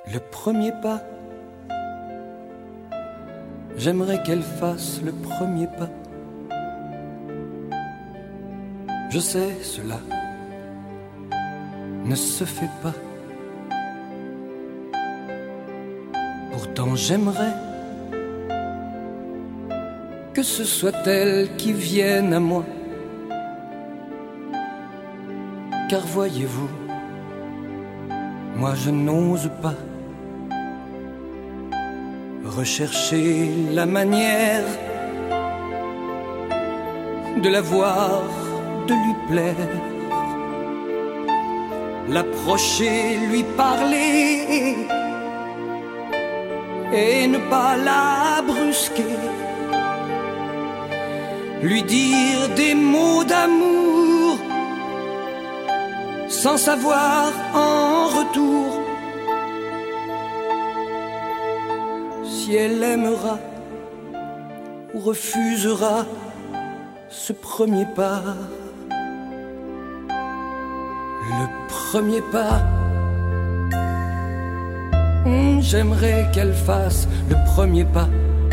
le premier pas. J'aimerais qu'elle fasse le premier pas. Je sais, cela ne se fait pas. Pourtant j'aimerais que ce soit elle qui vienne à moi. Car voyez-vous, moi je n'ose pas rechercher la manière de la voir, de lui plaire, l'approcher, lui parler et ne pas la brusquer, lui dire des mots d'amour sans savoir en retour si elle aimera ou refusera ce premier pas. Le premier pas, j'aimerais qu'elle fasse le premier pas.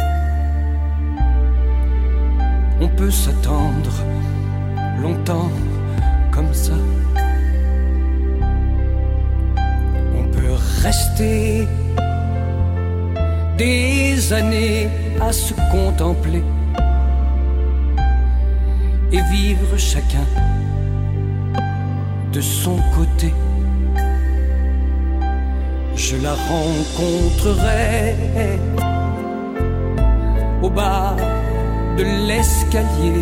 On peut s'attendre longtemps comme ça. On peut rester des années à se contempler et vivre chacun de son côté. Je la rencontrerai au bas de l'escalier,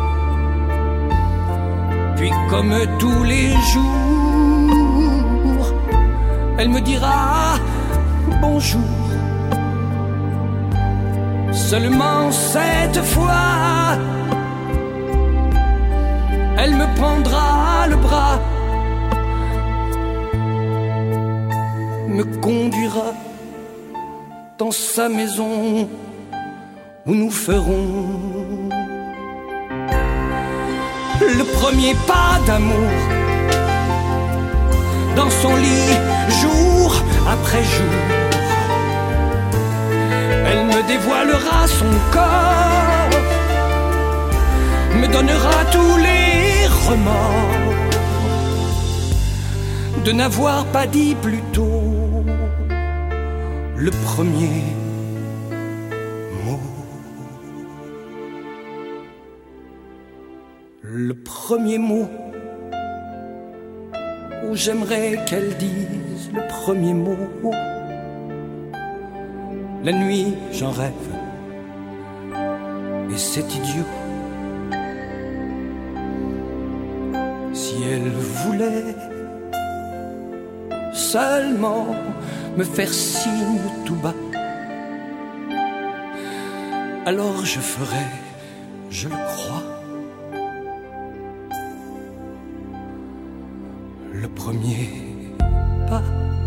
puis comme tous les jours, elle me dira bonjour. Seulement cette fois, elle me prendra le bras, me conduira dans sa maison où nous ferons le premier pas d'amour dans son lit jour après jour. Elle me dévoilera son corps, me donnera tous les remords de n'avoir pas dit plus tôt le premier mot. Le premier mot où j'aimerais qu'elle dise le premier mot. La nuit, j'en rêve, et c'est idiot. Si elle voulait seulement me faire signe tout bas, alors je ferais, je le crois, le premier pas.